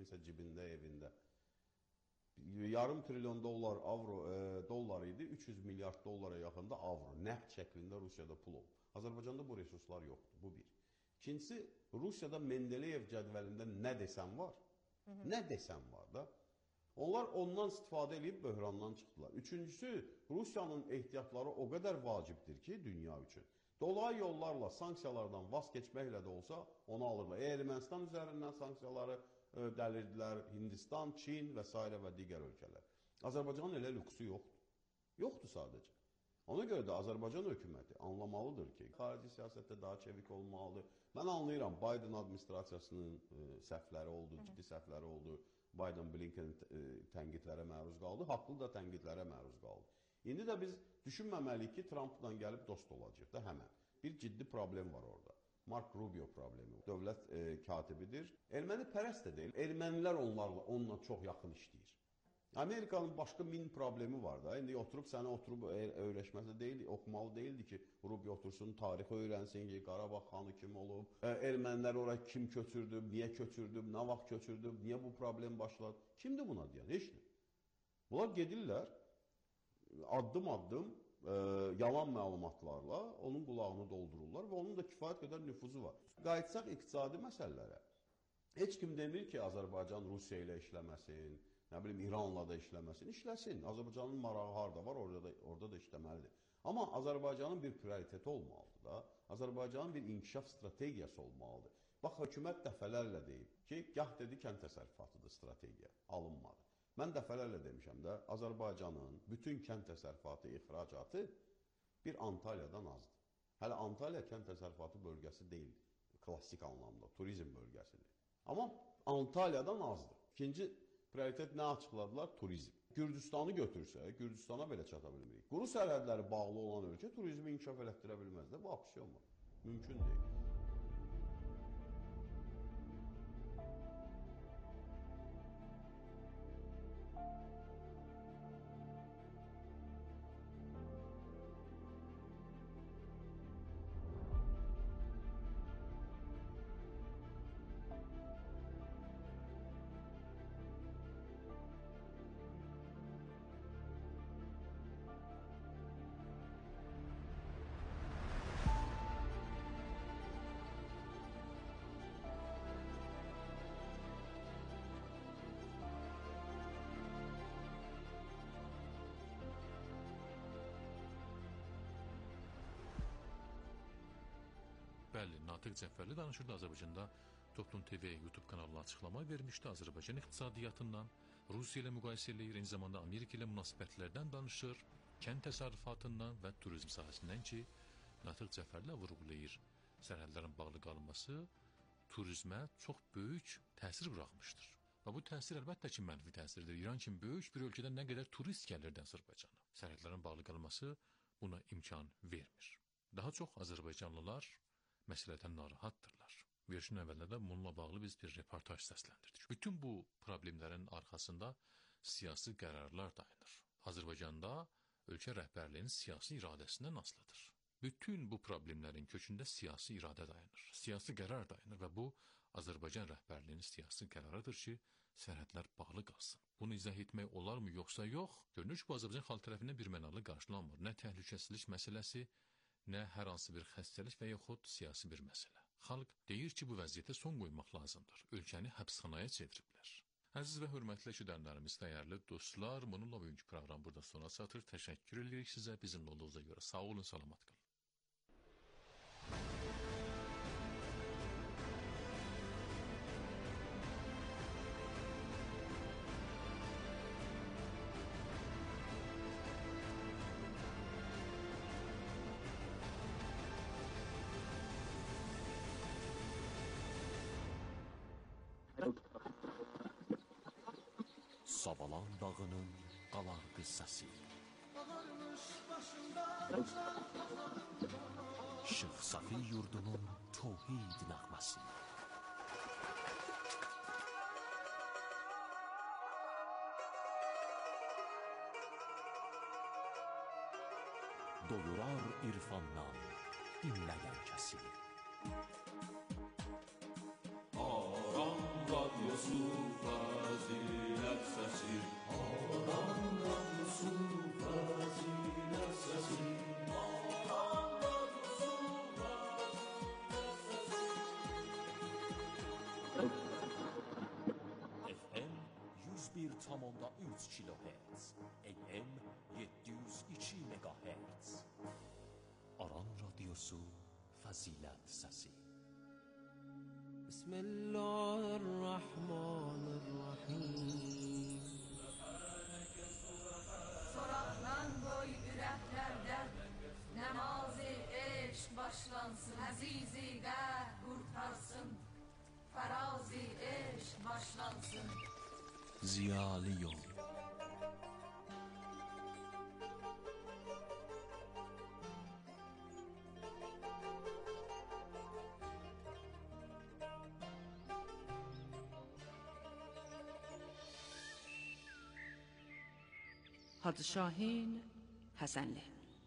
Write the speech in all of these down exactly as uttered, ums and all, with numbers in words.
kiminsə cibində, evində. Yarım trilyon dollar avro e, dollar idi, üç yüz milyard dollara yaxında avro, nəqd şəklində Rusiyada pul olub. Azərbaycanda bu resurslar yoxdur, bu bir. İkincisi, Rusiyada Mendeleyev cədvəlində nə desəm var, Hı -hı. nə desəm var da, onlar ondan istifadə edib böhrandan çıxdılar. Üçüncüsü, Rusiyanın ehtiyatları o qədər vacibdir ki, dünya üçün. Dolayı yollarla, sanksiyalardan vaz keçməklə də olsa onu alırlar. Ermənistan üzərindən sanksiyaları dəlirdilər, Hindistan, Çin və s. və digər ölkələr. Azərbaycanın elə lüksu yoxdur. Yoxdur sadəcə. Ona görə də Azərbaycan hökuməti anlamalıdır ki, xarici siyasətdə daha çevik olmalıdır. Mən anlayıram, Biden administrasiyasının e, səhvləri oldu, ciddi səhvləri oldu. Biden, Blinken e, tənqidlərə məruz qaldı, haqlı da tənqidlərə məruz qaldı. İndi də biz düşünməməliyik ki, Trumpla gəlib dost olacaq da həmən. Bir ciddi problem var orada. Mark Rubio problemi. Dövlət e, katibidir. Erməni pərəst də deyil. Ermənilər onlarla, onunla çox yaxın işləyir. Amerikanın başqa min problemi var da. İndi oturub səni oturub öyrəşməsi deyil, oxumalı deyildi ki, Rubio otursun, tarixi öyrənsin ki, Qarabağ xanı kim olub, e, ermənilər oraya kim köçürdü, niyə köçürdü, nə vaxt köçürdü, niyə bu problem başladı. Kimdir buna deyən? Heç nə. Bunlar gedirlər, addım-addım e, yalan məlumatlarla onun qulağını doldururlar və onun da kifayət qədər nüfuzu var. Qayıtsaq iqtisadi məsələlərə. Heç kim demir ki, Azərbaycan Rusiya ilə işləməsin, nə bilim İranla da işləməsin, işləsin. Azərbaycanın marağı harda var, orada da, orada da işləməlidir. Amma Azərbaycanın bir prioriteti olmalıdır da. Azərbaycanın bir inkişaf strategiyası olmalıdır. Bax, hökumət dəfələrlə deyib ki, gah dedi kənd təsərrüfatıdır strategiya, alınmadı. Mən dəfələrlə demişəm də, Azərbaycanın bütün kənd təsərrüfatı ixracatı bir Antalyadan azdır. Hələ Antalya kənd təsərrüfatı bölgəsi deyil, klassik anlamda, turizm bölgəsidir. Amma Antalyadan azdır. İkinci prioritet nə açıqladılar? Turizm. Gürcüstanı götürsə, Gürcüstana belə çata bilmirik. Quru sərhədləri bağlı olan ölkə turizmi inkişaf elətdirə bilməz də, bu aksiyondur. Mümkün deyil. Bəli, Natiq Cəfərli danışırdı. Azərbaycanda Toplum T V YouTube kanalına açıqlama vermişdi. Azərbaycan iqtisadiyyatından Rusiya ilə müqayisə eləyir, eyni zamanda Amerika ilə münasibətlərdən danışır, kənd təsərrüfatından və turizm sahəsindən ki, Natiq Cəfərli vurğulayır. Sərhədlərin bağlı qalması turizmə çox böyük təsir buraxmışdır. Və bu təsir əlbəttə ki, mənfi təsirdir. İran kimi böyük bir ölkədən nə qədər turist gəlirdi Azərbaycana. Sərhədlərin bağlı qalması buna imkan vermir. Daha çox Azərbaycanlılar məsələdən narahatdırlar. Verişin əvvəlində də bununla bağlı biz bir reportaj səsləndirdik. Bütün bu problemlərin arxasında siyasi qərarlar dayanır. Azərbaycanda ölkə rəhbərliyinin siyasi iradəsindən asılıdır. Bütün bu problemlərin kökündə siyasi iradə dayanır. Siyasi qərar dayanır və bu Azərbaycan rəhbərliyinin siyasi qərarıdır ki, sərhədlər bağlı qalsın. Bunu izah etmək olarmı yoxsa yox? Görünür ki, bu Azərbaycan xalq tərəfindən bir mənalı qarşılanmır. Nə təhlükəsizlik məsələsi, nə hər hansı bir xəstəlik və yaxud siyasi bir məsələ. Xalq deyir ki, bu vəziyyətə son qoymaq lazımdır. Ölkəni həbsxanaya çeviriblər. Əziz və hörmətli eşidənlərimiz, dəyərli dostlar, bununla bugünkü proqram burada sona çatır. Təşəkkür edirik sizə bizimlə olduğunuza görə. Sağ olun, salamat qalın. Savalan dağının qalar qıssası. Şıx Safi yurdunun tövhid nəğməsi. Doyurar irfandan dinləyən kəsi. Aram F M yüz bir tam onda üç kilohertz, A M yedi yüz iki megahertz. Aran Radyosu Fazilet Sesi. Bismillahirrahmanirrahim. Soraqdan qoy ürəklərdən Nəmazi eşq başlansın Əzizi də qurtarsın Fərazi eşq başlansın Ziyalı yol. Hacı Şahin Həsənli.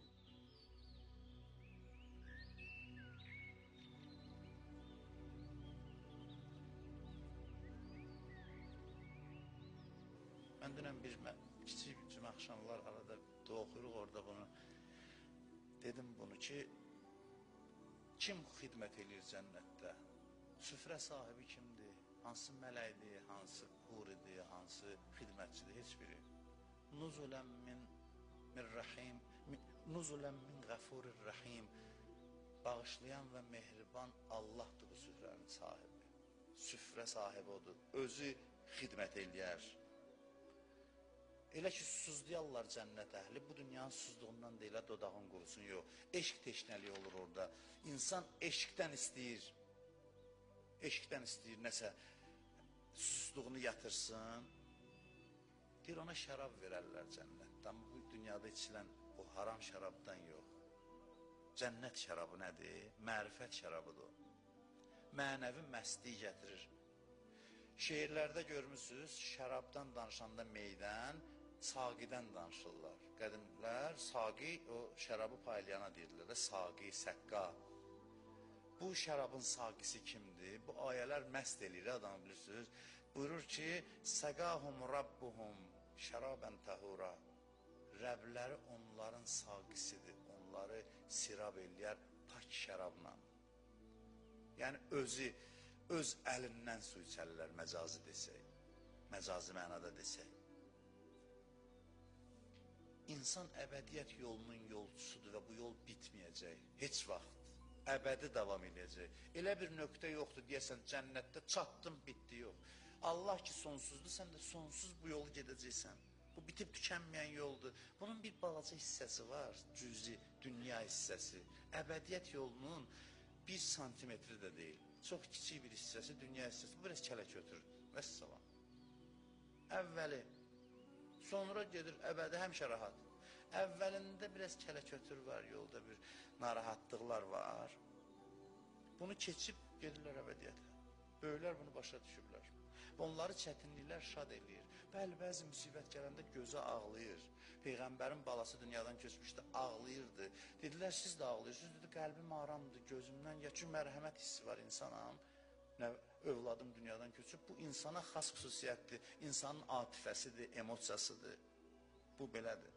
Mən dünən bir kiçik cümə axşamlar arada oxuyuruq orada bunu. Dedim bunu ki, kim xidmət edir cənnətdə? Süfrə sahibi kimdir? Hansı mələkdir, hansı huridir, hansı xidmətçidir? Heç biri. Nuzulən min, min rəhim, nuzulən min qəfurir rəhim. Bağışlayan və mehriban Allahdır bu süfrənin sahibi. Süfrə sahibi odur. Özü xidmət eləyər. Elə ki, susuzlayarlar cənnət əhli, bu dünyanın susuzluğundan deyil, dodağın qurusun, yox. Eşq teşnəliyi olur orada. İnsan eşqdən istəyir, eşqdən istəyir nəsə, susuzluğunu yatırsın. Deyir, ona şərab verərlər cənnətdə, amma bu dünyada içilən o haram şərabdan yox. Cənnət şərabı nədir? Mərifət şərabıdır. Mənəvi məstliyi gətirir. Şeirlərdə görmüsünüz, şərabdan danışanda meydən, saqidən danışırlar. Qədimlər saqi o şərabı paylayana deyirlər, saqi, səqqa. Bu şərabın saqisi kimdir? Bu ayələr məst eləyir, adamı bilirsiniz. Buyurur ki, səqahum rabbuhum şərabən təhura. Rəbləri onların saqisidir, onları sirab eləyər pak şərabla. Yəni özü, öz əlindən su içərlər, məcazi desək, məcazi mənada desək. İnsan əbədiyyət yolunun yolcusudur və bu yol bitməyəcək, heç vaxt. Əbədi davam edəcək. Elə bir nöqtə yoxdur, deyəsən, cənnətdə çatdım, bitdi, yox. Allah ki sonsuzdur, sən də sonsuz bu yolu gedəcəksən. Bu bitib tükənməyən yoldur. Bunun bir balaca hissəsi var, cüzi, dünya hissəsi. Əbədiyyət yolunun bir santimetri də deyil. Çox kiçik bir hissəsi, dünya hissəsi. Bu biraz kələk ötürür. Vəssalam. Əvvəli, sonra gedir əbədi həmişə rahat. Əvvəlində biraz kələk ötür var, yolda bir narahatlıqlar var. Bunu keçib gedirlər əbədiyyətə. Böyüklər bunu başa düşüblər. Onları çətinliklər şad eləyir. Bəli, bəzi müsibət gələndə gözü ağlayır. Peyğəmbərin balası dünyadan köçmüşdü, ağlayırdı. Dedilər, siz də ağlayırsınız. Dedi, qəlbim aramdır, gözümdən. Ya ki, mərhəmət hissi var insanam. Nə övladım dünyadan köçüb. Bu insana xas xüsusiyyətdir. İnsanın atifəsidir, emosiyasıdır. Bu belədir.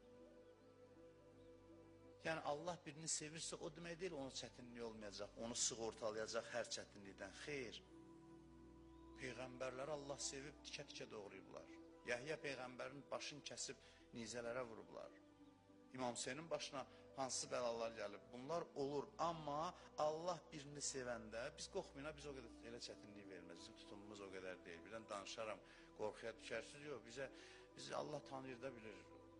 Yəni, Allah birini sevirsə, o demək deyil, onun çətinliyi olmayacaq. Onu sığortalayacaq hər çətinlikdən. Xeyr. Peyğəmbərləri Allah sevib tikə-tikə doğrayıblar. Yəhya Peyğəmbərin başını kəsib nizələrə vurublar. İmam Hüseynin başına hansı bəlalar gəlib? Bunlar olur, amma Allah birini sevəndə, biz qorxmayına, biz o qədər elə çətinlik verməz. Bizim tutumumuz o qədər deyil. Birdən danışaram, qorxuya düşərsiz, yox. Bizə, bizi Allah tanıyır da bilir.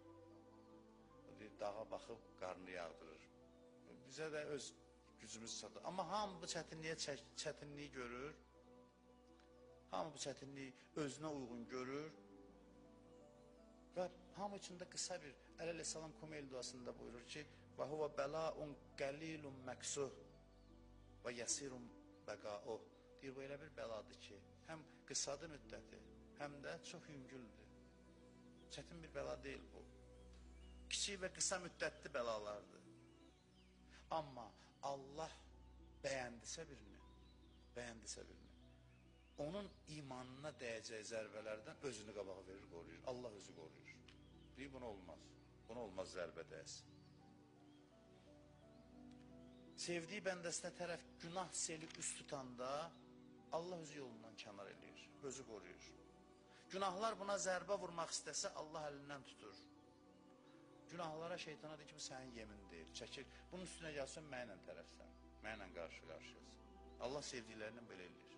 Dağa baxıb, qarnı yağdırır. Bizə də öz gücümüz çatır. Amma hamı bu çətinliyə çətinliyi görür. Hamı bu çətinliyi özünə uyğun görür. Və hamı içində qısa bir Əleyhissalam Kumeyl duasında buyurur ki, və huvə bəlaun qəlilun məqsuh və yəsirun bəqauh. Deyir, bu elə bir bəladır ki, həm qısadır müddəti, həm də çox yüngüldür. Çətin bir bəla deyil bu. Kiçik və qısa müddətli bəlalardır. Amma Allah bəyəndisə birini, bəyəndisə birini, onun imanına dəyəcək zərbələrdən özünü qabağa verir, qoruyur. Allah özü qoruyur. Deyir, buna olmaz. Buna olmaz zərbə dəyəsin. Sevdiyi bəndəsinə tərəf günah seli üst tutanda Allah özü yolundan kənar eləyir, özü qoruyur. Günahlar buna zərbə vurmaq istəsə Allah əlindən tutur. Günahlara şeytana deyir ki, bu sənin yemin deyil, çəkir. Bunun üstünə gəlsən, mənlə tərəfsən, mənlə qarşı-qarşıyasın. Allah sevdiklərindən belə eləyir.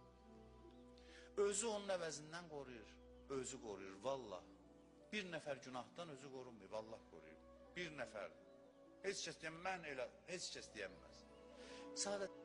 Özü onun əvəzindən qoruyur, özü qoruyur, vallah. Bir nəfər günahdan özü qorunmayıb, Allah qoruyur. Bir nəfər. Heç kəs deyəm, mən elə, heç kəs deyəməz. Sadəcə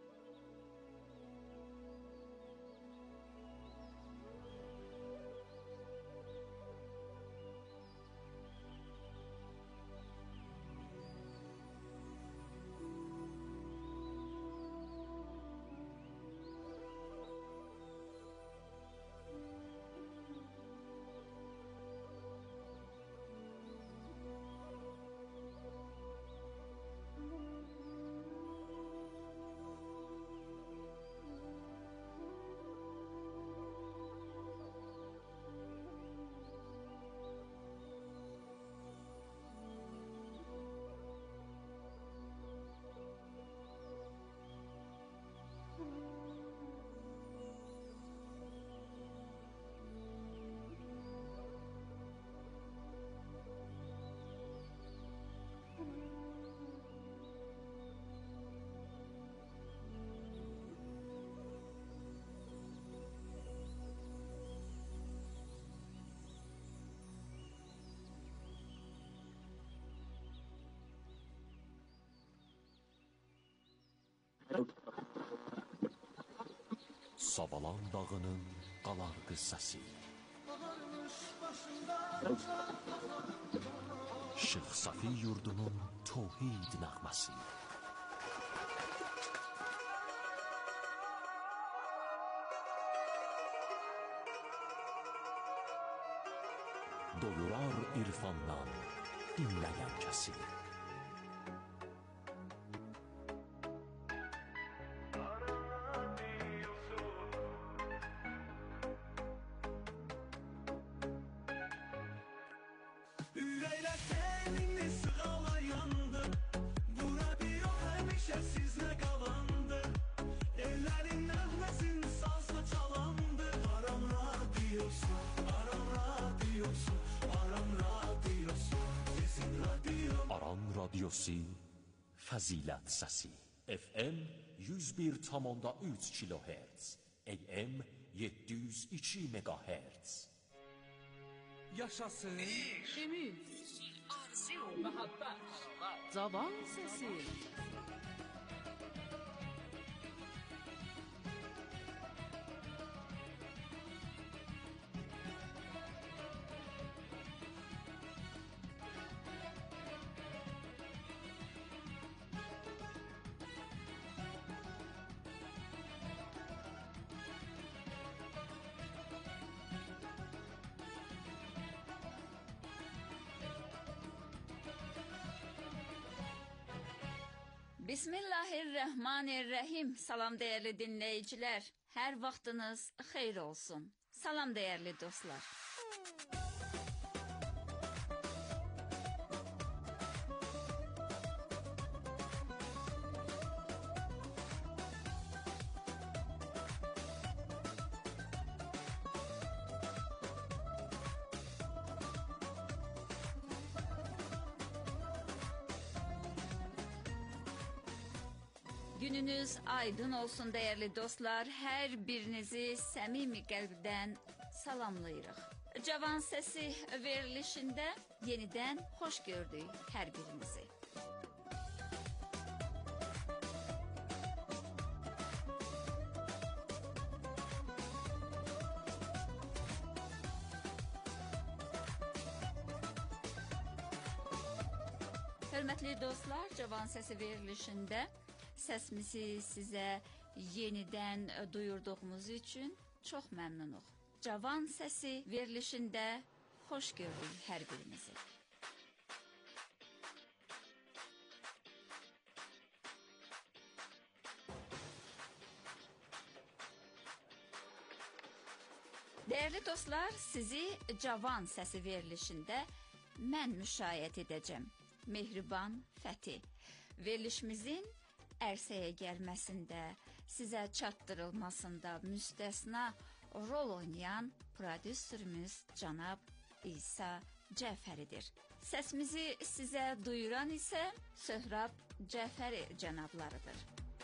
Savalan dağının qalar qıssası. Şeyx Safi yurdunun tövhid nəğməsi. Doyurar irfandan dinləyən kəsi. Fəzilət səsi. F M yüz bir tam onda üç kilohertz, A M yeddi yüz iki megahertz. Yaşasın Ümid, arzu, məhəbbət, cavan səsi. Bismillahirrahmanirrahim. Salam değerli dinleyiciler. Her vaxtınız xeyir olsun. Salam değerli dostlar. Gününüz aydın olsun değerli dostlar. Her birinizi səmimi qəlbdən salamlayırıq. Cavan Səsi verilişində yenidən xoş gördük hər birinizi. Hörmətli dostlar, Cavan Səsi verilişində səsimizi sizə yenidən duyurduğumuz üçün çox məmnunuq. Cavan Səsi verilişində xoş gördük hər birinizi. Dəyərli dostlar, sizi Cavan səsi verilişində mən müşayiət edəcəm. Mehriban Fəti. Verilişimizin ərsəyə gəlməsində, sizə çatdırılmasında müstəsna rol oynayan prodüserimiz cənab İsa Cəfəridir. Səsimizi sizə duyuran isə Söhrab Cəfəri cənablarıdır.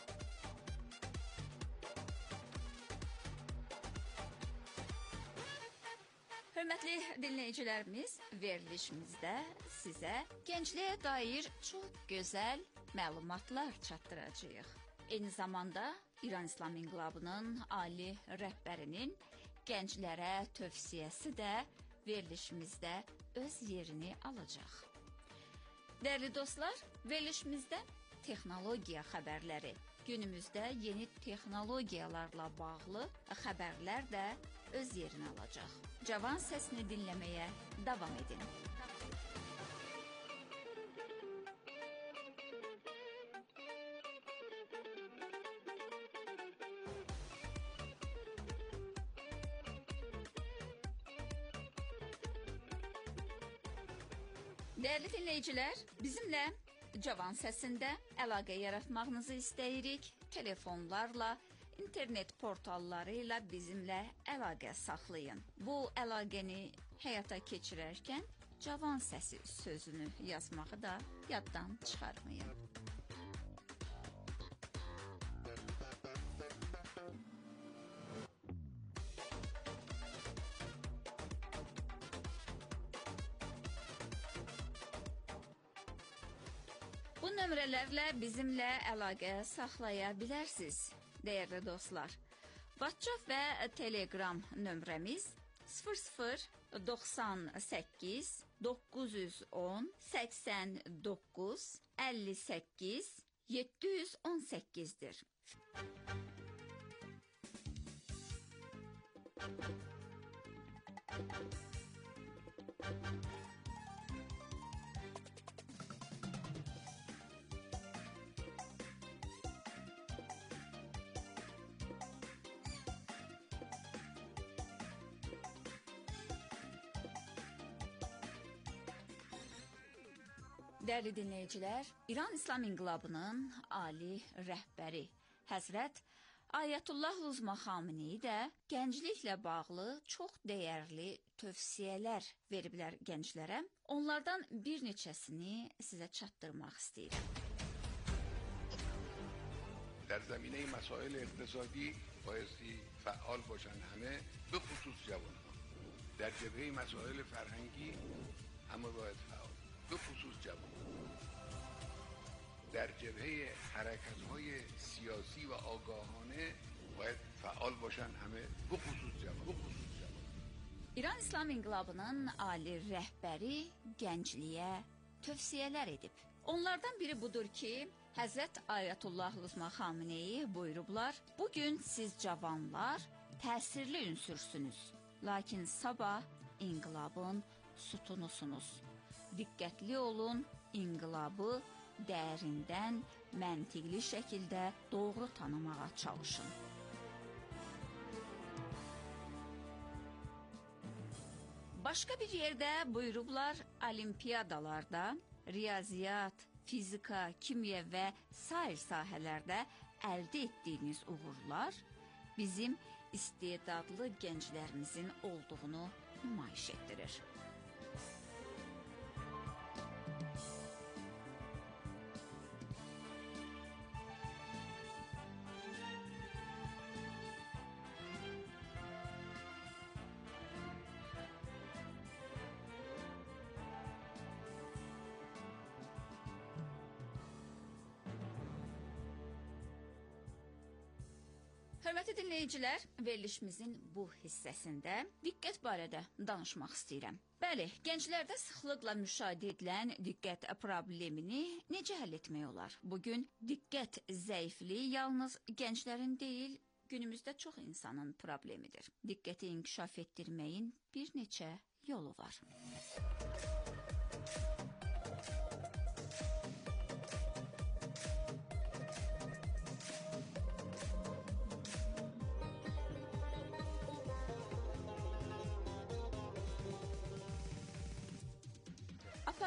Hörmətli dinləyicilərimiz, verilişimizdə sizə gəncliyə dair çox gözəl məlumatlar çatdıracağıq. Eyni zamanda İran İslam İnqilabının ali rəhbərinin gənclərə tövsiyəsi də verilişimizdə öz yerini alacaq. Dəyərli dostlar, verilişimizdə texnologiya xəbərləri, günümüzdə yeni texnologiyalarla bağlı xəbərlər də öz yerini alacaq. Cavan səsini dinləməyə davam edin. Dəyərli dinləyicilər, bizimlə Cavan səsində əlaqə yaratmağınızı istəyirik. Telefonlarla, internet portalları ilə bizimlə əlaqə saxlayın. Bu əlaqəni həyata keçirərkən Cavan səsi sözünü yazmağı da yaddan çıxarmayın. Bu nömrələrlə bizimlə əlaqə saxlaya bilərsiniz, dəyərli dostlar. WhatsApp və Telegram nömrəmiz sıfır sıfır doxsan səkkiz doqquz yüz on səksən doqquz əlli səkkiz yeddi yüz on səkkizdir. Dəyərli dinləyicilər, İran İslam İnqilabının ali rəhbəri Həzrət Ayətullah Uzma Xameneyi də gəncliklə bağlı çox dəyərli tövsiyələr veriblər gənclərə. Onlardan bir neçəsini sizə çatdırmaq istəyirəm. در زمینه مسائل اقتصادی بایستی فعال باشن همه به خصوص جوانها. در جبهه مسائل فرهنگی همه باید فعال به خصوص جوان. در جبهه حرکت‌های سیاسی و آگاهانه باید فعال باشن همه به خصوص جوان. به خصوص جوان. İran İslam İnqilabının ali rəhbəri gəncliyə tövsiyələr edib. Onlardan biri budur ki, Həzrət Ayətullah Uzma Xameneyi buyurublar, bugün siz cavanlar təsirli ünsürsünüz, lakin sabah inqilabın sütunusunuz. Diqqətli olun, inqilabı dərindən, məntiqli şəkildə doğru tanımağa çalışın. Başqa bir yerdə buyurublar, olimpiyadalarda riyaziyyat, fizika, kimya və sair sahələrdə əldə etdiyiniz uğurlar bizim istedadlı gənclərimizin olduğunu nümayiş etdirir. Hörmətli dinləyicilər, verilişimizin bu hissəsində diqqət barədə danışmaq istəyirəm. Bəli, gənclərdə sıxlıqla müşahidə edilən diqqət problemini necə həll etmək olar? Bugün diqqət zəifliyi yalnız gənclərin deyil, günümüzdə çox insanın problemidir. Diqqəti inkişaf etdirməyin bir neçə yolu var.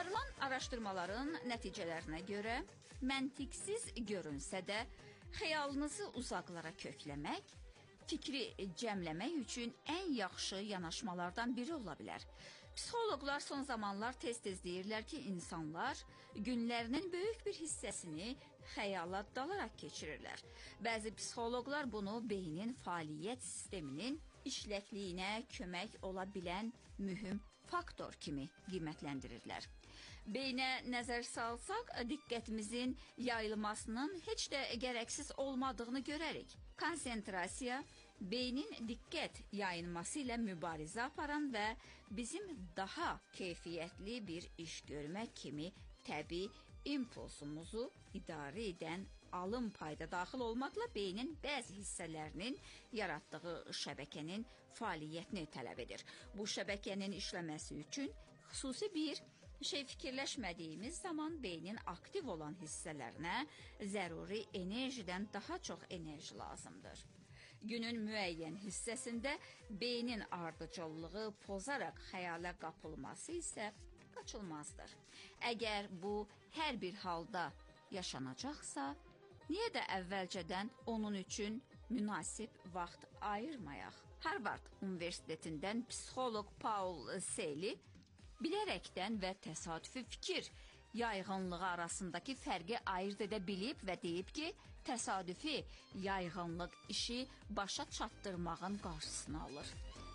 Aparılan araşdırmaların nəticələrinə görə məntiqsiz görünsə də xəyalınızı uzaqlara kökləmək, fikri cəmləmək üçün ən yaxşı yanaşmalardan biri ola bilər. Psixoloqlar son zamanlar tez-tez deyirlər ki, insanlar günlərinin böyük bir hissəsini xəyala dalaraq keçirirlər. Bəzi psixoloqlar bunu beynin fəaliyyət sisteminin işləkliyinə kömək ola bilən mühüm faktor kimi qiymətləndirirlər. Beynə nəzər salsaq, diqqətimizin yayılmasının heç də gərəksiz olmadığını görərik. Konsentrasiya, beynin diqqət yayılması ilə mübarizə aparan və bizim daha keyfiyyətli bir iş görmək kimi təbii impulsumuzu idarə edən alım payda daxil olmaqla beynin bəzi hissələrinin yaratdığı şəbəkənin fəaliyyətini tələb edir. Bu şəbəkənin işləməsi üçün xüsusi bir şey fikirləşmədiyimiz zaman beynin aktiv olan hissələrinə zəruri enerjidən daha çox enerji lazımdır. Günün müəyyən hissəsində beynin ardıcıllığı pozaraq xəyala qapılması isə qaçılmazdır. Əgər bu hər bir halda yaşanacaqsa, niyə də əvvəlcədən onun üçün münasib vaxt ayırmayaq? Harvard Universitetindən psixoloq Paul Seley bilərəkdən və təsadüfi fikir yayğınlığı arasındakı fərqi ayırt edə bilib və deyib ki, təsadüfi yayğınlıq işi başa çatdırmağın qarşısını alır.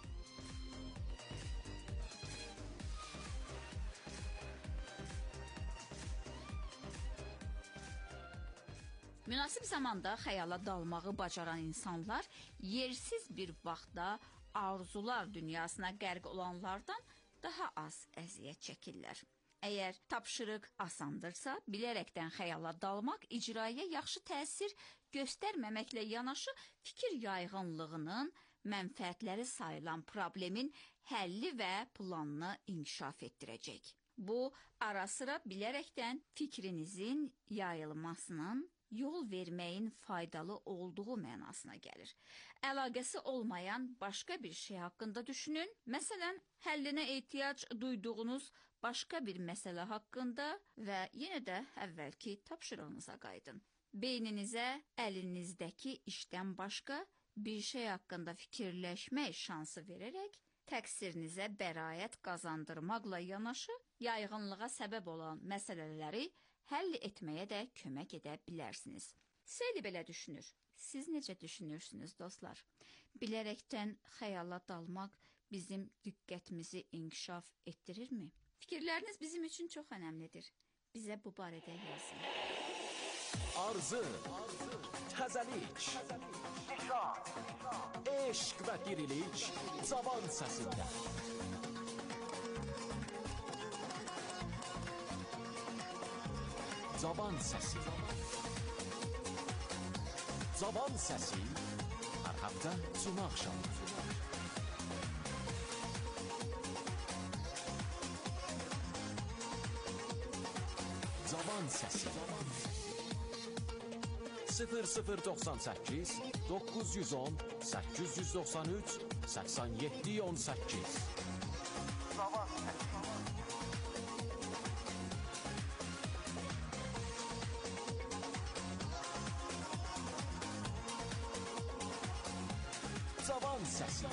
Münasib zamanda xəyala dalmağı bacaran insanlar yersiz bir vaxtda arzular dünyasına qərq olanlardan daha az əziyyət çəkirlər. Əgər tapşırıq asandırsa, bilərəkdən xəyala dalmaq icraya yaxşı təsir göstərməməklə yanaşı fikir yayğınlığının mənfəətləri sayılan problemin həlli və planını inkişaf etdirəcək. Bu, ara sıra bilərəkdən fikrinizin yayılmasının yol verməyin faydalı olduğu mənasına gəlir. Əlaqəsi olmayan başqa bir şey haqqında düşünün. Məsələn, həllinə ehtiyac duyduğunuz başqa bir məsələ haqqında və yenə də əvvəlki tapşırığınıza qayıdın. Beyninizə əlinizdəki işdən başqa bir şey haqqında fikirləşmək şansı verərək, təqsirinizə bəraət qazandırmaqla yanaşı, yayğınlığa səbəb olan məsələləri həll etməyə də kömək edə bilərsiniz. Seley belə düşünür. Siz necə düşünürsünüz, dostlar? Bilərəkdən xəyala dalmaq bizim diqqətimizi inkişaf etdirirmi? Fikirləriniz bizim üçün çox önəmlidir. Bizə bu barədə yazın. Arzu, təzəlik, eşq və dirilik Cavan səsində. Cavan səsi. Cavan səsi hər həftə cümə axşamı. Cavan səsi. sıfır sıfır doxsan səkkiz doqquz yüz on səkkiz yüz doxsan üç səksən yeddi on səkkiz. Cavan səsi. Cavan səsi.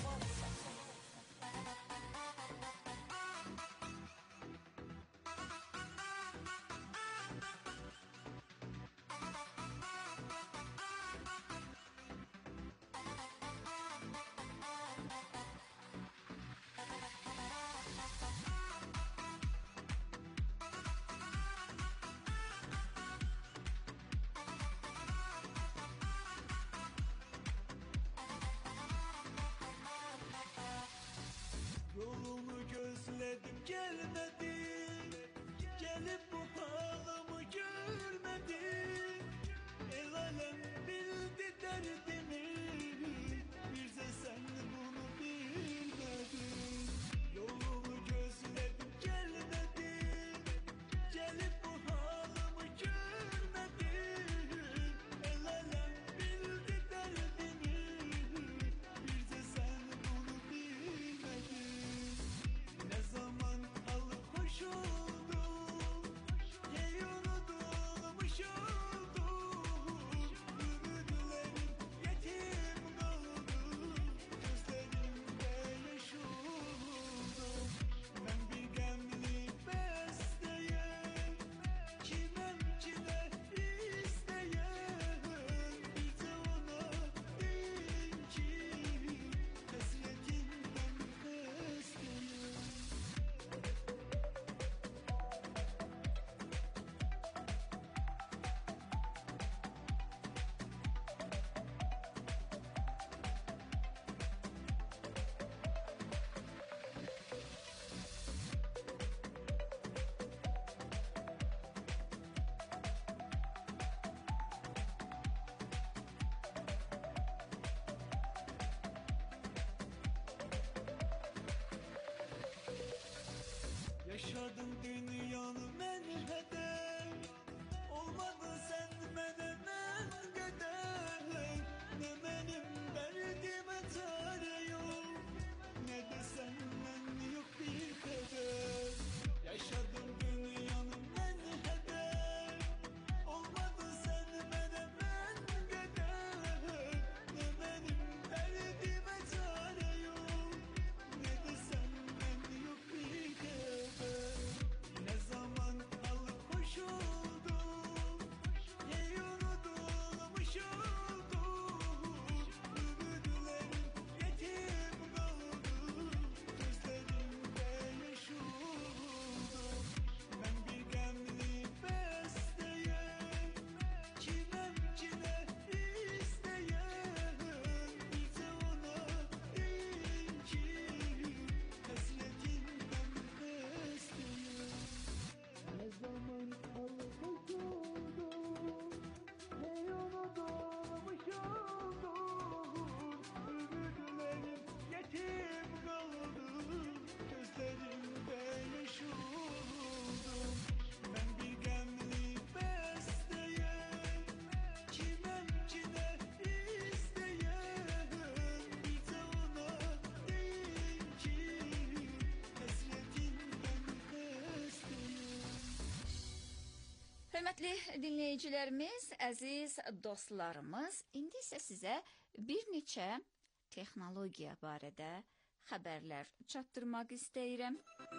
Hörmətli dinləyicilərimiz, əziz dostlarımız, indi isə sizə bir neçə texnologiya barədə xəbərlər çatdırmaq istəyirəm.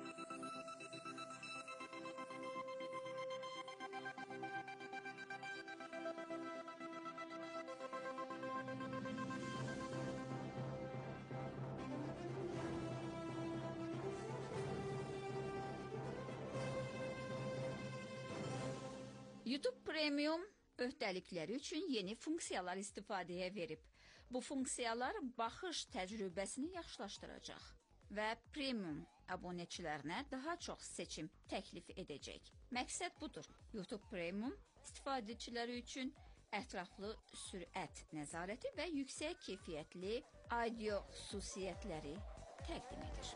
YouTube Premium öhdəlikləri üçün yeni funksiyalar istifadəyə verib. Bu funksiyalar baxış təcrübəsini yaxşılaşdıracaq və premium abunəçilərinə daha çox seçim təklif edəcək. Məqsəd budur. YouTube Premium istifadəçiləri üçün ətraflı sürət nəzarəti və yüksək keyfiyyətli audio xüsusiyyətləri təqdim edir.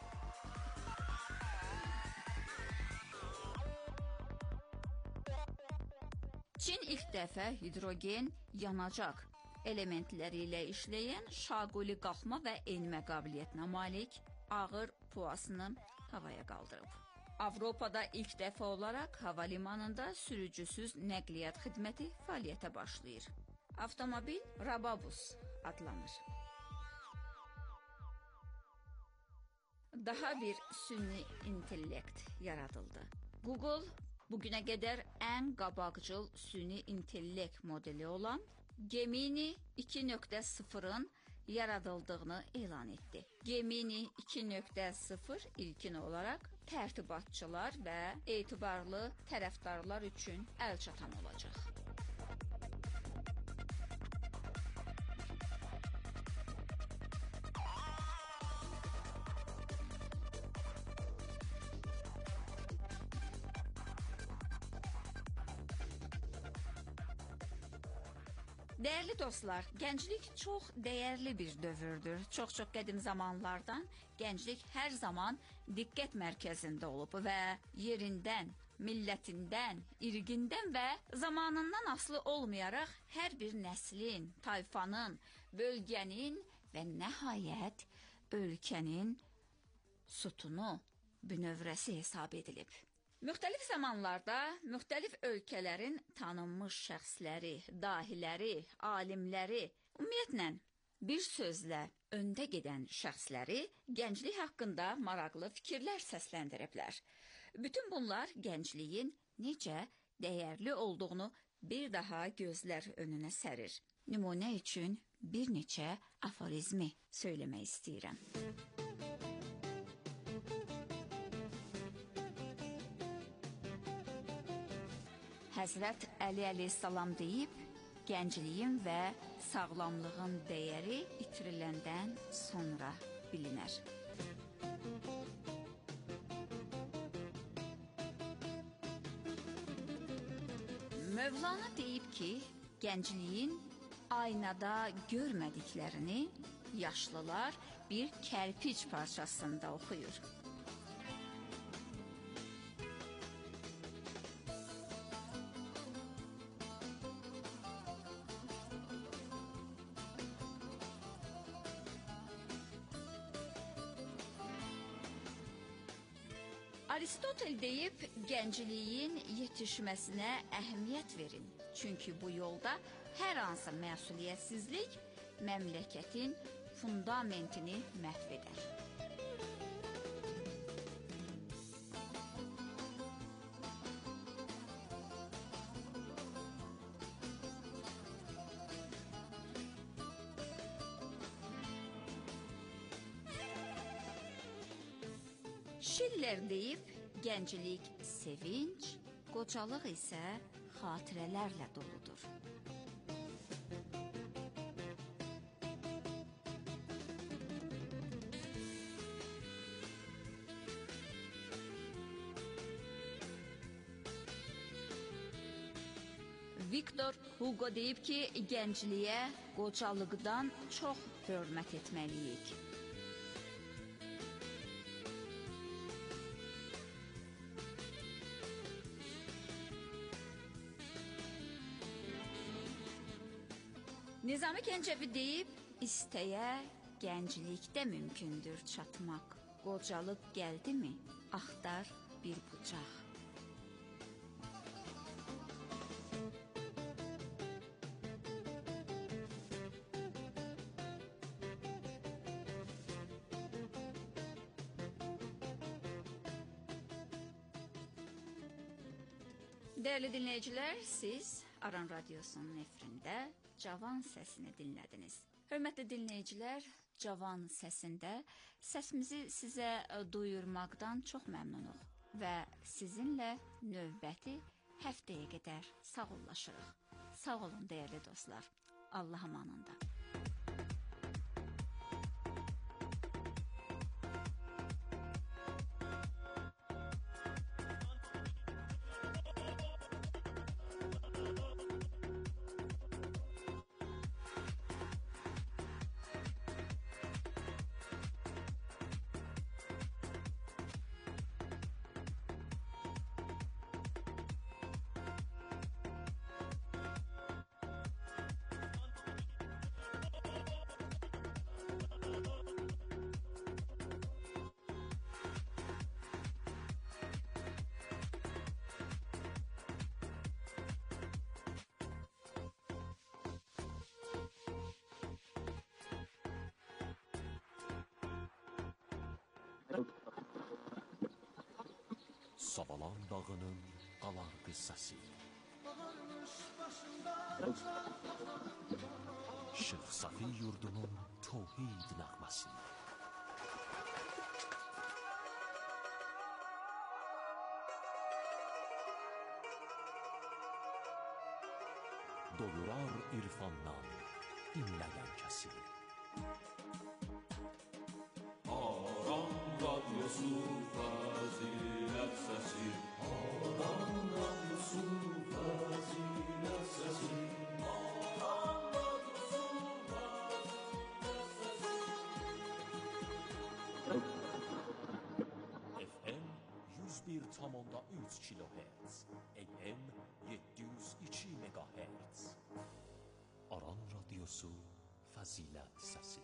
Çin ilk dəfə hidrogen yanacaq elementləri ilə işləyən şaquli qalxma və enmə qabiliyyətinə malik ağır puasını havaya qaldırıb. Avropada ilk dəfə olaraq hava limanında sürücüsüz nəqliyyat xidməti fəaliyyətə başlayır. Avtomobil Robabus adlanır. Daha bir süni intellekt yaradıldı. Google bugünə qədər ən qabaqcıl süni intellekt modeli olan Gemini iki nöqtə sıfırın yaradıldığını elan etdi. Gemini iki nöqtə sıfır ilkin olaraq tərtibatçılar və etibarlı tərəfdarlar üçün əlçatan olacaq. Dəyərli dostlar, gənclik çox dəyərli bir dövrdür. Çox-çox qədim zamanlardan gənclik hər zaman diqqət mərkəzində olub və yerindən, millətindən, irqindən və zamanından asılı olmayaraq hər bir nəslin, tayfanın, bölgənin və nəhayət ölkənin sütunu, bünövrəsi hesab edilib. Müxtəlif zamanlarda müxtəlif ölkələrin tanınmış şəxsləri, dahiləri, alimləri, ümumiyyətlə bir sözlə öndə gedən şəxsləri gənclik haqqında maraqlı fikirlər səsləndiriblər. Bütün bunlar gəncliyin necə dəyərli olduğunu bir daha gözlər önünə sərir. Nümunə üçün bir neçə aforizmi söyləmək istəyirəm. Həzrət Əli əleyhissalam deyib, gəncliyin və sağlamlığın dəyəri itiriləndən sonra bilinər. Mövlana deyib ki, gəncliyin aynada görmədiklərini yaşlılar bir kərpic parçasında oxuyur. Aristotel deyib, gəncliyin yetişməsinə əhəmiyyət verin. Çünki bu yolda hər hansı məsuliyyətsizlik məmləkətin fundamentini məhv edər. Şiller deyib, gənclik sevinç, qocalıq isə xatirələrlə doludur. Victor Hugo deyib ki, gəncliyə qocalıqdan çox hörmət etməliyik. Nizami Gəncəvi deyib, istəyə gənclikdə mümkündür çatmaq. Qocalıq gəldimi, axtar bir bucaq. Değerli dinləyicilər, siz Aran Radiosunun efirində Cavan səsini dinlədiniz. Hörmətli dinləyicilər, Cavan səsində səsimizi sizə duyurmaqdan çox məmnunuq və sizinlə növbəti həftəyə qədər sağollaşırıq. Sağ olun dəyərli dostlar. Allah amanında. Savalan dağının qalar qıssası, Şeyx Safi yurdunun tövhid nəğməsi, doyurar irfandan dinləyən kəsi. Aran radyosu fazilet sesi, Aran radyosu fazilet sesi, Aran radyosu fazilet sesi. F M yüz bir tam onda üç kilohertz, A M yedi yüz iki megahertz. Aran radyosu fazilet sesi.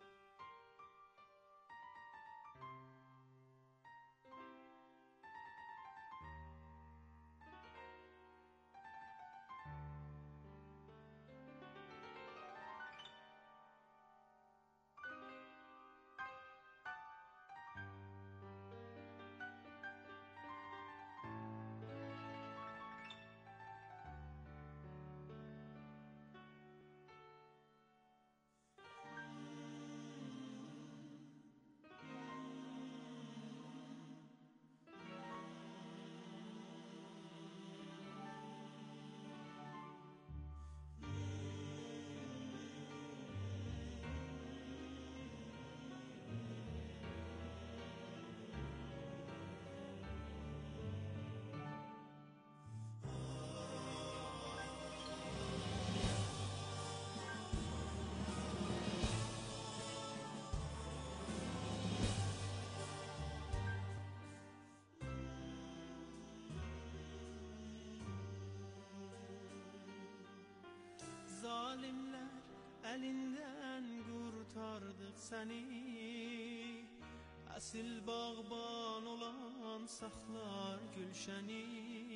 Zalimler elinden kurtardık seni, asil bağban olan saklar gülşeni.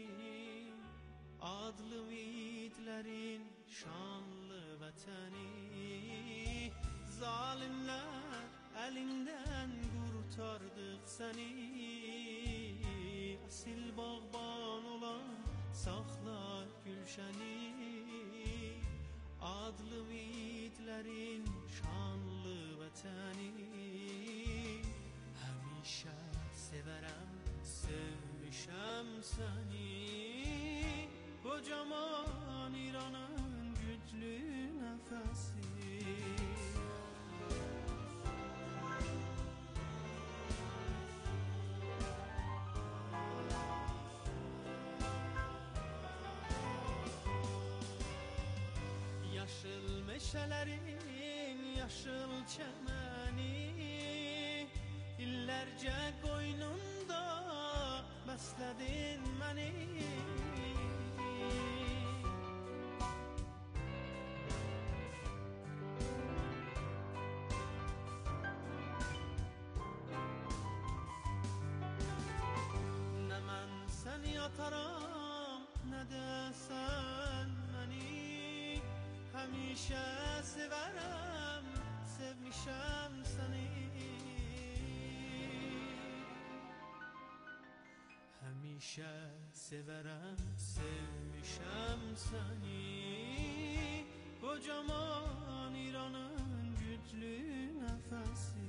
Adlı yiğitlerin şanlı vatani, zalimler elinden kurtardık seni, asil bağban olan saklar gülşeni. Adlı yiğitlerin şanlı vatani, həmişə severəm, sevmişəm səni. Kocaman İran'ın güclü nefesi, yaşıl meşelerin yaşıl çemeni, illerce koynunda besledin beni. Ne ben seni yataram, ne de sen beni. Həmişə sevərəm, sevmişəm səni. Həmişə Həmişə sevərəm, sevmişəm səni. Kocaman İranın güclü nəfəsi.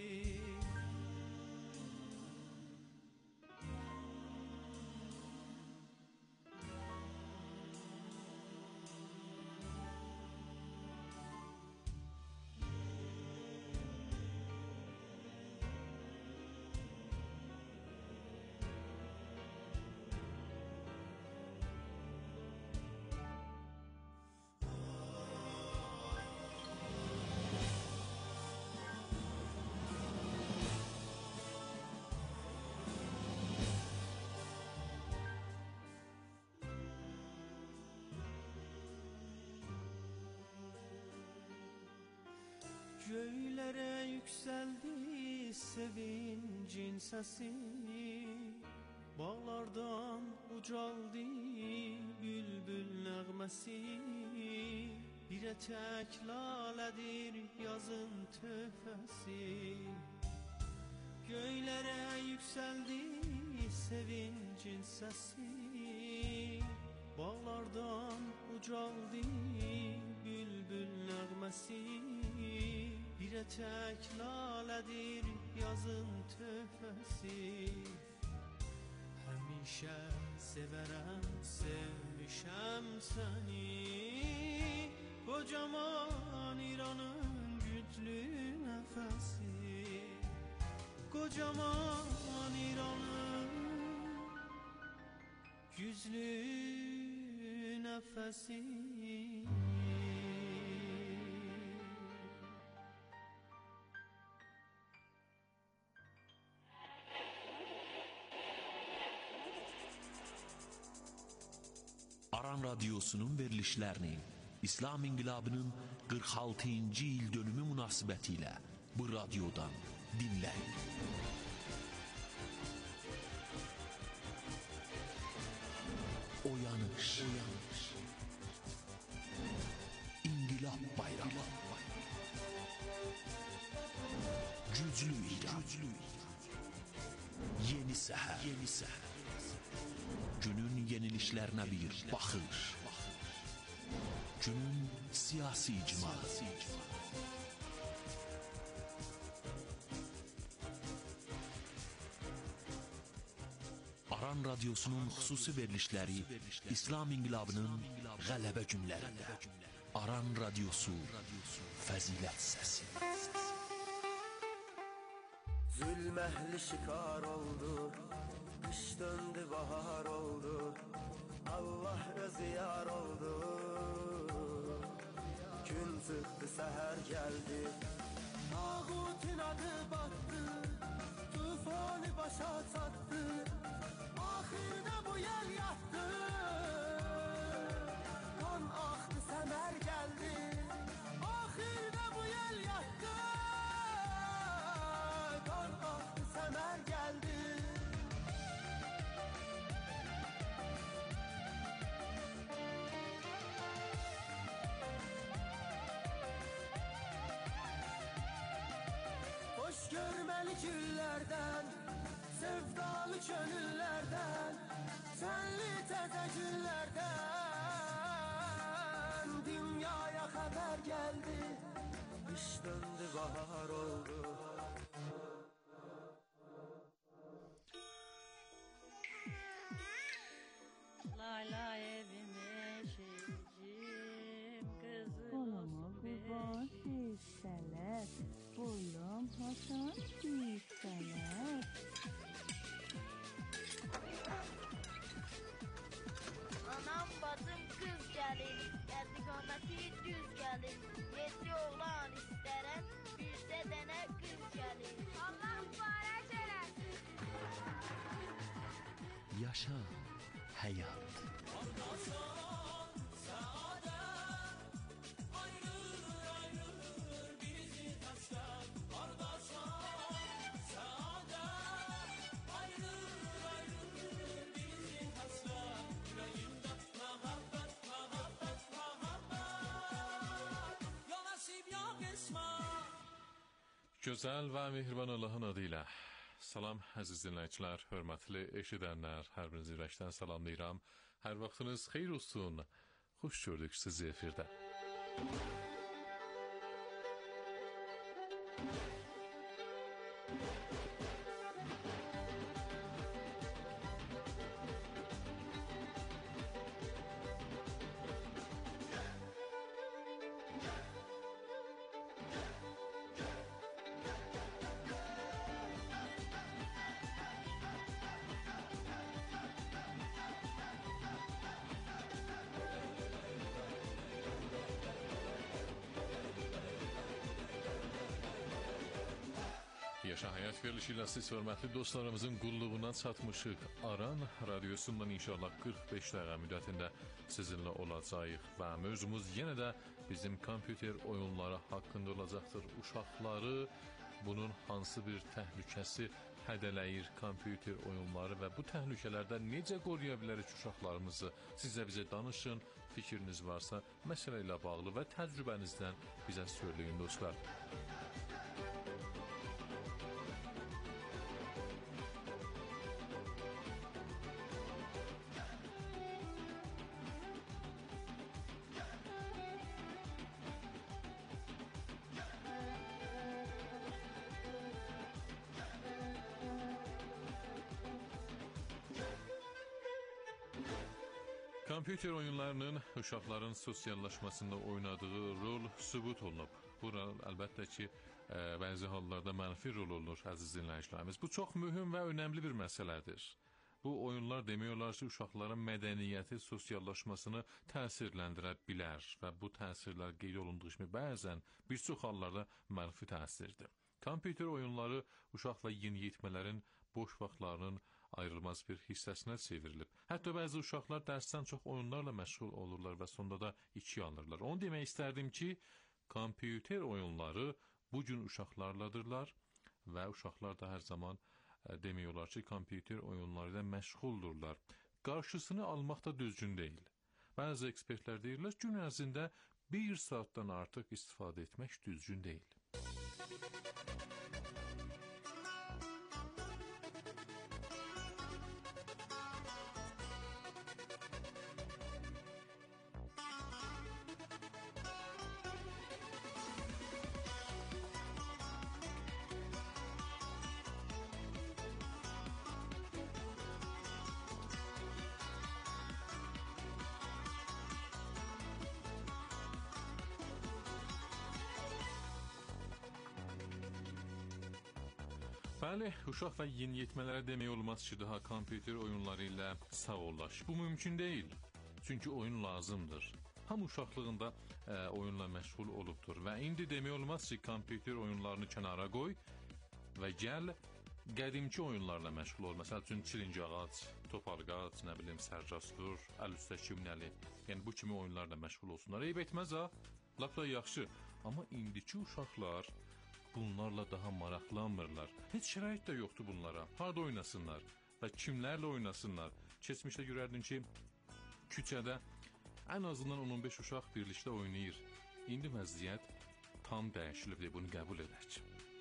Göylere yükseldi sevincin sesi. Bağlardan ucaldı bülbül nəğməsi. Bir etek laledir yazın töhfəsi. Göylere yükseldi sevincin sesi. Bağlardan ucaldı bülbül nəğməsi. Bir etek laledir yazın töhfəsi. Həmişə sevərəm, sevmişəm səni. Kocaman İranın güclü nəfəsi. Kocaman İranın güclü nəfəsi. Aran Radyosu'nun verilişlerini İslam İnqilabının qırx altıncı il dönümü münasibətilə bu radyodan dinləyin. Oyanış, Oyanış. İnqilab bayramı. Güclü İran. Güclü İran. Yeni səhər. Yeni səhər. Günün yenilişlerine bir baxış. Günün siyasi icmalı. Aran Radyosu'nun xüsusi verilişləri İslam İnqilabının qələbə günlərində. Aran Radyosu, fəzilət səsi. Zulməhli şikar oldu, kış döndü bahar oldu, Allah özü yar oldu. Gün çıktı seher geldi, tağutun adı battı, tufanı başa çattı, ahirde bu yel yattı. Kan aktı semer geldi, ahirde bu yel yattı. Kan aktı semer geldi. Hoş görmeli güllerden, sevdalı gönüllerden, senli teze günlerden dünyaya haber geldi, kış döndü bahar oldu. Lay lay evime şehircim kızım. Koluma kurban hisseler, boylum hasan hisseler. Anam bacım kız gelin, erdikameti düz gelin. Yedi oğlan isterem, yüzde dene kız gelin. Allah mübarek eylesin. Yaşa hayat. Güzel ve mehriban Allah'ın adıyla Salam əziz dinləyicilər, hörmətli eşidənlər, hər birinizi ürəkdən salamlayıram. Hər vaxtınız xeyir olsun. Xoş gördük sizi efirdə. Yaşa Həyat verilişi ilə siz hörmətli dostlarımızın qulluğuna çatmışıq. Aran radiosundan inşallah qırx beş dəqiqə müddətində sizinlə olacağıq və mövzumuz yenə də bizim kompüter oyunları haqqında olacaqdır. Uşaqları bunun hansı bir təhlükəsi hədələyir kompüter oyunları və bu təhlükələrdən necə qoruya bilərik uşaqlarımızı? Sizə bizə danışın, fikriniz varsa məsələ ilə bağlı və təcrübənizdən bizə söyləyin dostlar. Kompüter oyunlarının uşaqların sosiallaşmasında oynadığı rol sübut olunub. Bu rol əlbəttə ki, ə, bəzi hallarda mənfi rol olur, əziz dinləyicilərimiz. Bu çox mühüm və önəmli bir məsələdir. Bu oyunlar demək olar ki, uşaqların mədəniyyəti, sosiallaşmasını təsirləndirə bilər və bu təsirlər qeyd olunduğu kimi bəzən bir çox hallarda mənfi təsirdir. Kompüter oyunları uşaq və yeniyetmələrin boş vaxtlarının ayrılmaz bir hissəsinə çevrilib. Hətta bəzi uşaqlar dərsdən çox oyunlarla məşğul olurlar və sonda da içki alırlar. Onu demək istərdim ki, kompüter oyunları bu gün uşaqlarladırlar və uşaqlar da hər zaman ə, demək olar ki, kompüter oyunları ilə məşğuldurlar. Qarşısını almaq da düzgün deyil. Bəzi ekspertlər deyirlər, gün ərzində bir saatdan artıq istifadə etmək düzgün deyil. Bəli, uşaq və yeniyetmələrə demək olmaz ki, daha kompüter oyunları ilə sağollaş. Bu mümkün deyil. Çünki oyun lazımdır. Hamı uşaqlığında ə, oyunla məşğul olubdur və indi demək olmaz ki, kompüter oyunlarını kənara qoy və gəl qədimki oyunlarla məşğul ol. Məsəl üçün çilinci ağac, topalqac, nə bilim, sərcastur, əl üstə kimnəli. Yəni bu kimi oyunlarla məşğul olsunlar. Eyb etməz ha, lap da yaxşı. Amma indiki uşaqlar bunlarla daha maraqlanmırlar. Heç şərait də yoxdur bunlara. Harada oynasınlar və kimlərlə oynasınlar. Keçmişdə görərdin ki, küçədə ən azından on on beş uşaq birlikdə oynayır. İndi vəziyyət tam dəyişilib, bunu qəbul edək.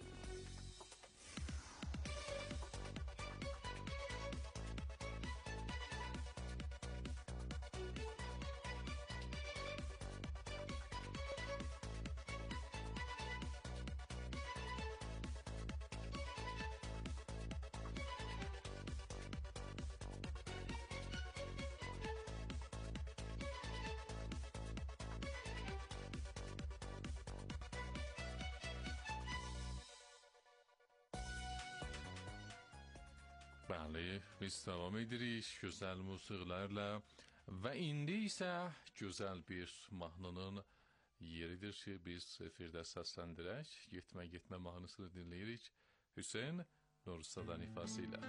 Bəli, biz davam edirik gözəl musiqilərlə və indi isə gözəl bir mahnının yeridir ki, biz efirdə səsləndirək. Getmə getmə mahnısını dinləyirik Hüseyn Nursadan ifası ilə.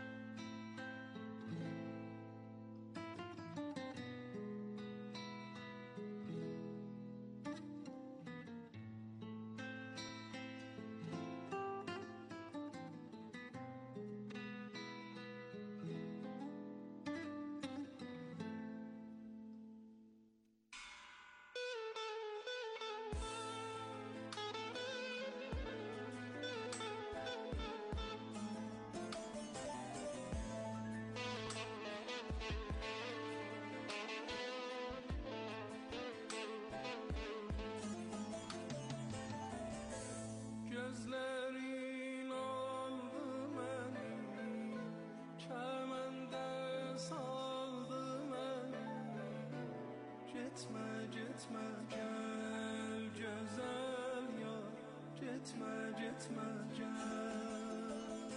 Getmə, getmə, gəl gözəl yar. Getmə, getmə, gəl.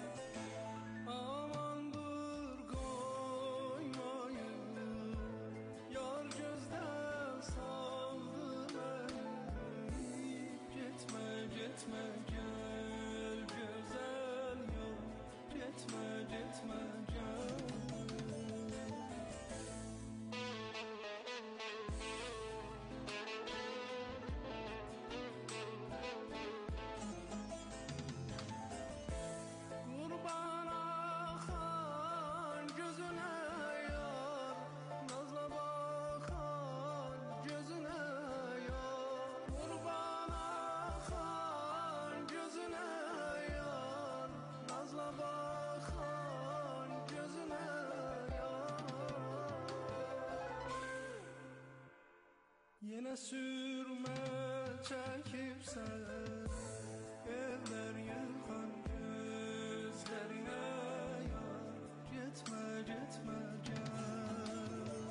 Amandır qoymayın, yar gözdən saldı məni. Getmə, getmə, gəl gözəl yar. Getmə, getmə, gəl. Yenə sürmə çəkibsən, evlər yıxan gözlərinə yar. Getmə, getmə, gəl.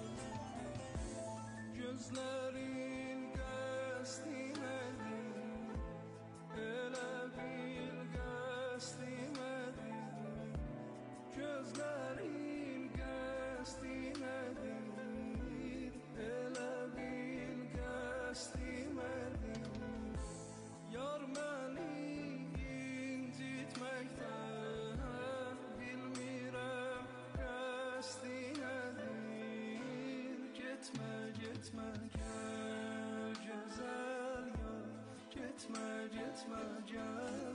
Gözlərin qəsdimədir, elə bil qəsdimədir. Gözlərin qəsdimədir, elə bil qəsdimədir. Yar məni incitməkdən bilmirəm qəsdimədir. Getmə, getmə, gəl gözəl yar. Getmə, getmə, gəl.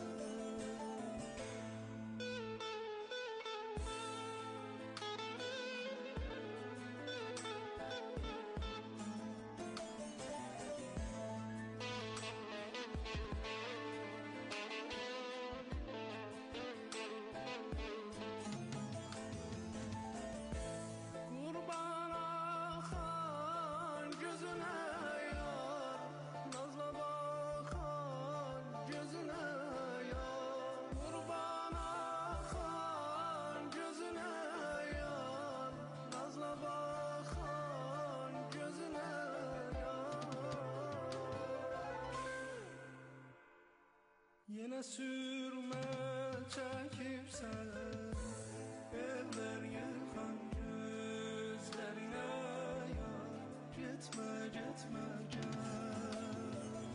Yenə sürmə çəkibsən, evlər yıxan gözlərinə yar. Getmə, getmə, gəl.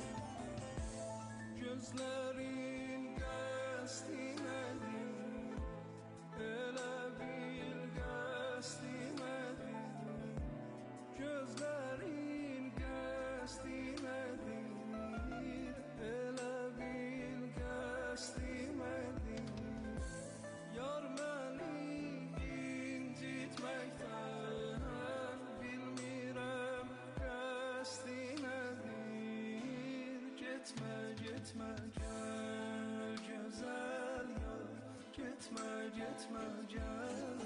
Gözlərin qəsdimədir, elə bil qəsdimədir. Gözlərin qəsdimədir, elə bil qəsdimədir. Yar məni incitməkdən bilmirəm qəsdimədir. Getmə, getmə, gəl gözəl yar. Getmə, getmə, gəl.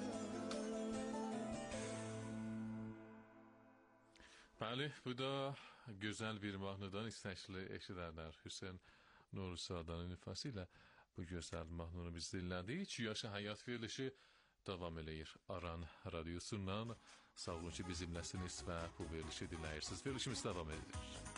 Bəli, bu da gözəl bir mahnıdan istəkli eşidənlər Hüseyn Nuruzadanın ifası ilə bu gözəl mahnını biz dinlədik. Yaşa Həyat verilişi davam eləyir. Aran radyosundan sağ olun ki bizimləsiniz və bu verilişi dinləyirsiniz. Verilişimiz davam edir.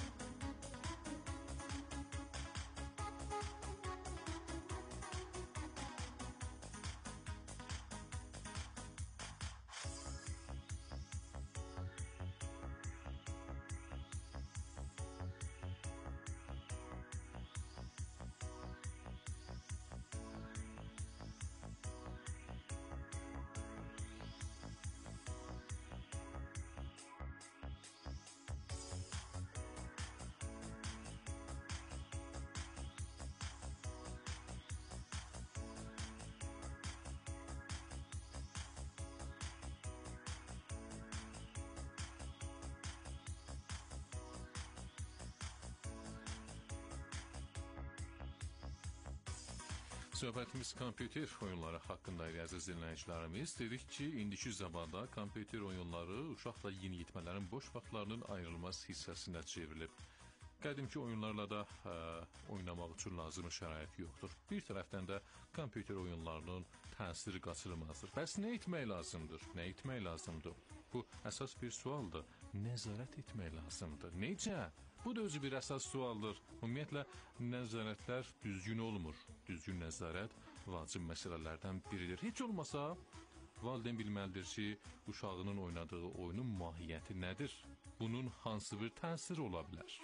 Söhbətimiz kompüter oyunları haqqındaydı, əziz dinləyicilərimiz. Dedik ki, indiki zamanda kompüter oyunları uşaqla yeniyetmələrin boş vaxtlarının ayrılmaz hissəsinə çevrilib. Qədimki oyunlarla da ə, oynamaq üçün lazım şərait yoxdur. Bir tərəfdən də kompüter oyunlarının təsiri qaçılmazdır. Bəs nə etmək lazımdır? Nə etmək lazımdır? Bu əsas bir sualdır. Nəzarət etmək lazımdır. Necə? Bu da özü bir əsas sualdır. Ümumiyyətlə, nəzarətlər düzgün olmur. Düzgün nəzarət vacib məsələlərdən biridir. Heç olmasa, valideyn bilməlidir ki, uşağının oynadığı oyunun mahiyyəti nədir? Bunun hansı bir təsiri ola bilər?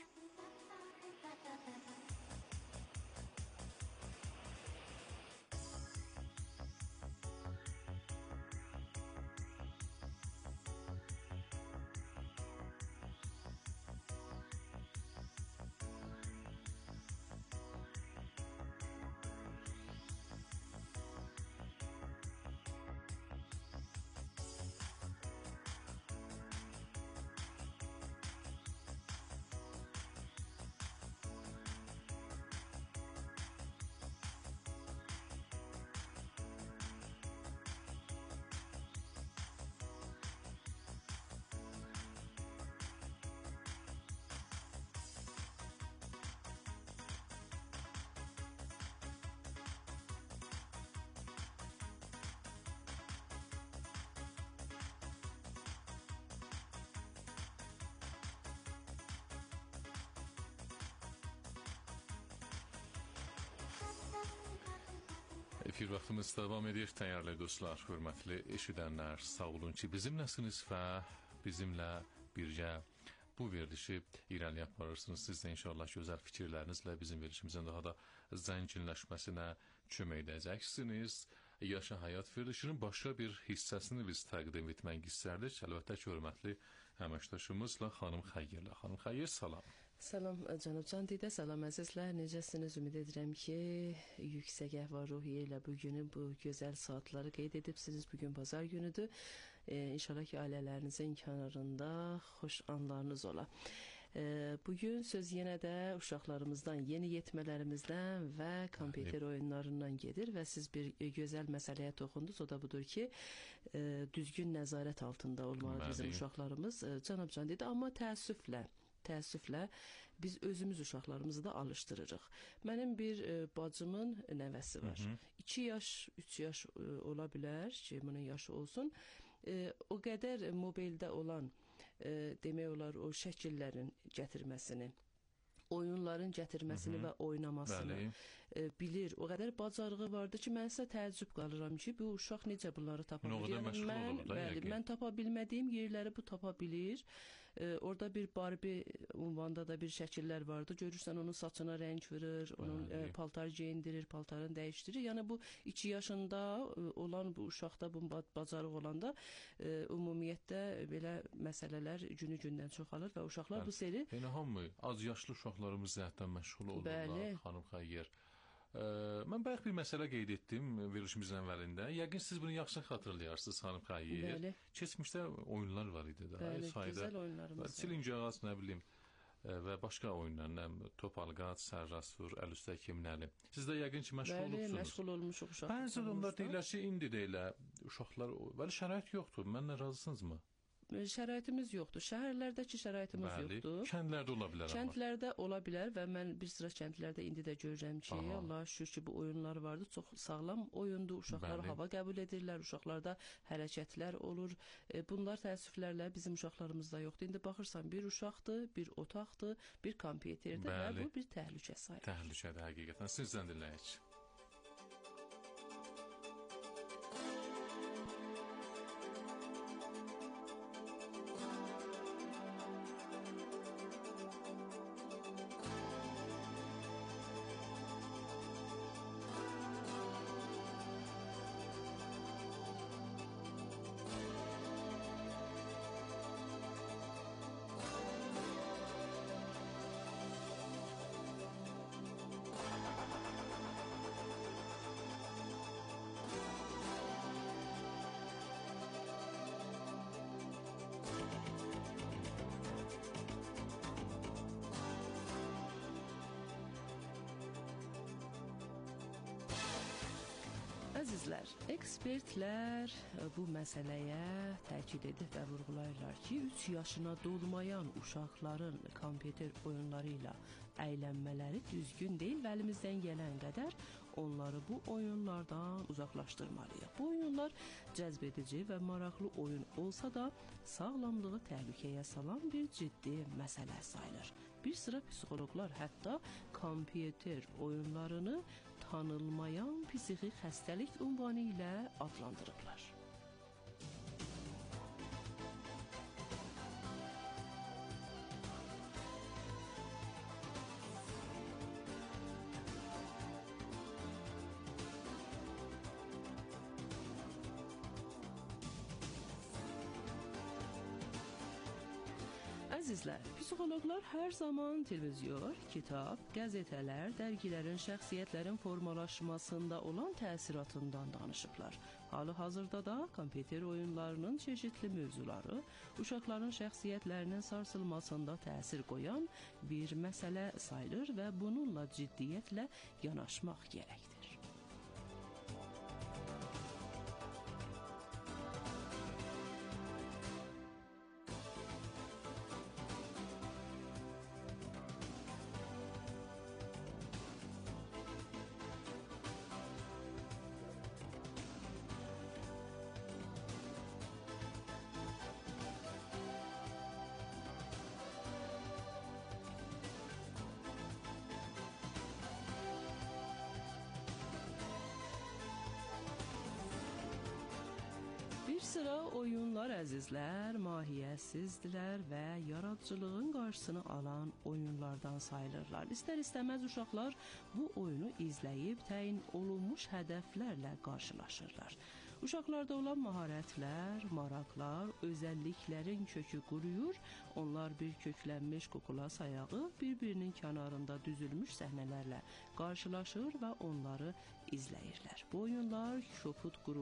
Efir vaxtımız davam edir, dəyərli dostlar, hörmətli eşidənlər, sağ olun ki, bizimləsiniz və bizimlə birgə bu verilişi irəli aparırsınız. Siz də inşallah gözəl fikirlərinizlə bizim verilişimizin daha da zənginləşməsinə kömək edəcəksiniz. Yaşa Həyat verilişinin başqa bir hissəsini biz təqdim etmək istərdik. Əlbəttə ki, hörmətli əməkdaşımızla Xanım Xəyyirlə. Xanım Xəyyir, salam. Salam cənab Candidə, salam əzizlər. Necəsiniz? Ümid edirəm ki, yüksək əhval-ruhiyyə ilə bu günü, bu gözəl saatları qeyd edibsiniz. Bugün bazar günüdür. E, İnşallah ki, ailələrinizin kənarında xoş anlarınız ola. E, bugün söz yenə də uşaqlarımızdan, yeni yetmələrimizdən və kompüter oyunlarından gedir və siz bir e, gözəl məsələyə toxundunuz. O da budur ki, e, düzgün nəzarət altında olmalı bizim uşaqlarımız. E, cənab Candidə, amma təəssüflə Təəssüflə biz özümüz uşaqlarımızı da alışdırırıq. Mənim bir e, bacımın nəvəsi var. iki yaş, üç yaş e, ola bilər ki, bunun yaşı olsun. E, o qədər mobildə olan, e, demək olar, o şəkillərin gətirməsini, oyunların gətirməsini Hı -hı. və oynamasını e, bilir. O qədər bacarığı vardı ki, mən sizə təəccüb qalıram ki, bu uşaq necə bunları tapa bilir. Yəni, mən, bəli, mən tapa bilmədiyim yerləri bu tapa bilir. E, orada bir Barbie ünvanda da bir şəkillər vardı. Görürsən, onun saçına rəng verir, onun e, paltar geyindirir, paltarını dəyişdirir. Yəni, bu iki yaşında e, olan bu uşaqda bu bacarıq olanda e, ümumiyyətlə belə məsələlər günü-gündən çoxalır və uşaqlar Bəli. bu seri... Yəni, hamı az yaşlı uşaqlarımız zəhətdən məşğul olurlar, Bəli. Xanım Xəyyir. Ə, mən bayaq bir məsələ qeyd etdim verilişimizin əvvəlində. Yəqin siz bunu yaxşı xatırlayarsınız, Xanım Xəyyir. Bəli. Keçmişdə oyunlar var idi da. Bəli, sayda, gözəl oyunlarımız var. Çilinci ağac, nə bilim, və başqa oyunlar, nə top alqac, sərrasur, əl üstə kimləli. Siz də yəqin ki, məşğul Bəli, olubsunuz. məşğul olmuşuq uşaqlar. Bəzi adamlar deyirlər ki, indi də elə uşaqlar, bəli, şərait yoxdur. Mənlə razısınızmı? Şəraitimiz yoxdur. Şəhərlərdəki şəraitimiz Bəli, yoxdur. kəndlərdə ola bilər. Kəndlərdə amma. ola bilər və mən bir sıra kəndlərdə indi də görürəm ki, Aha. Allah şükür ki, bu oyunlar vardı. Çox sağlam oyundur. Uşaqlar Bəli. hava qəbul edirlər. Uşaqlarda hərəkətlər olur. E, bunlar təəssüflərlə bizim uşaqlarımızda yoxdur. İndi baxırsan, bir uşaqdır, bir otaqdır, bir kompüterdir və bu bir təhlükə sayılır. Təhlükədir həqiqətən. Sizdən dinləyək. Əzizlər, ekspertlər bu məsələyə təkid edib və vurğulayırlar ki, üç yaşına dolmayan uşaqların kompüter oyunları ilə əylənmələri düzgün deyil və əlimizdən gələn qədər onları bu oyunlardan uzaqlaşdırmalıyıq. Bu oyunlar cəzb edici və maraqlı oyun olsa da, sağlamlığı təhlükəyə salan bir ciddi məsələ sayılır. Bir sıra psixoloqlar hətta kompüter oyunlarını tanınmayan psixi xəstəlik ünvanı ilə adlandırıblar. Əzizlər, psixoloqlar hər zaman televizyon, kitab, qəzetələr, dərgilərin şəxsiyyətlərin formalaşmasında olan təsiratından danışıblar. Hali-hazırda da kompüter oyunlarının çeşitli mövzuları uşaqların şəxsiyyətlərinin sarsılmasında təsir qoyan bir məsələ sayılır və bununla ciddiyyətlə yanaşmaq gərəkdir. Bir sıra oyunlar əzizlər, mahiyyətsizdirlər və yaradıcılığın qarşısını alan oyunlardan sayılırlar. İstər-istəməz uşaqlar bu oyunu izləyib təyin olunmuş hədəflərlə qarşılaşırlar. Uşaqlarda olan maharətlər, maraqlar, özəlliklərin kökü quruyur, onlar bir köklənmiş kukla sayağı bir-birinin kənarında düzülmüş səhnələrlə qarşılaşır və onları izləyirlər. Bu oyunlar kobud qurulur.